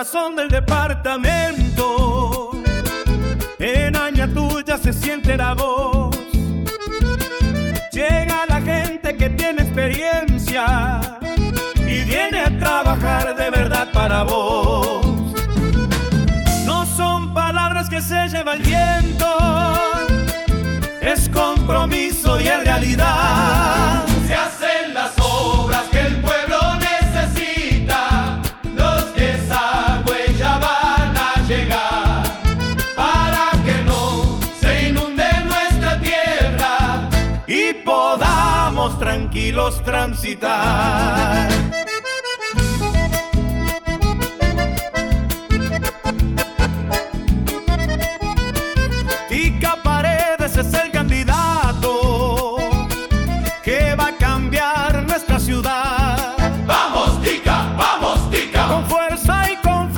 corazón del departamento. En Añatuya se siente la voz. Llega la gente que tiene experiencia y viene a trabajar de verdad para vos. No son palabras que se lleva el viento, es compromiso y es realidad. Se hacen las obras que el pueblo necesita, los desagües ya van a llegar, para que no se inunde nuestra tierra y podamos tranquilos transitar. Tica Paredes es el candidato que va a cambiar nuestra ciudad. Vamos Tica, con fuerza y con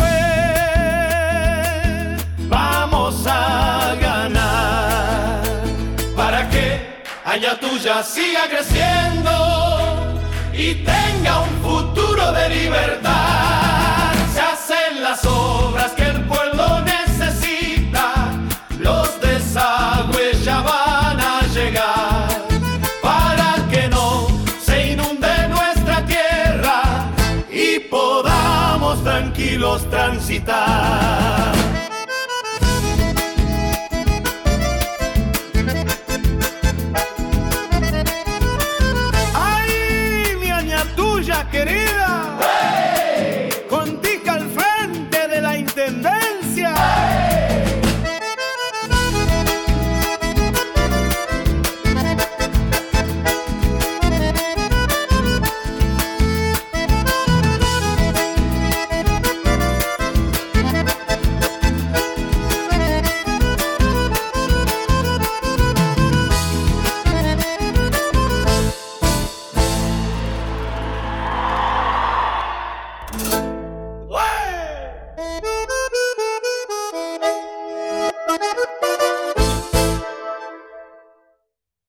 fe vamos a ganar, para que Añatuya siga creciendo y tenga un futuro de libertad. Se hacen las obras que el pueblo necesita, los desagües ya van a llegar, para que no se inunde nuestra tierra y podamos tranquilos transitar.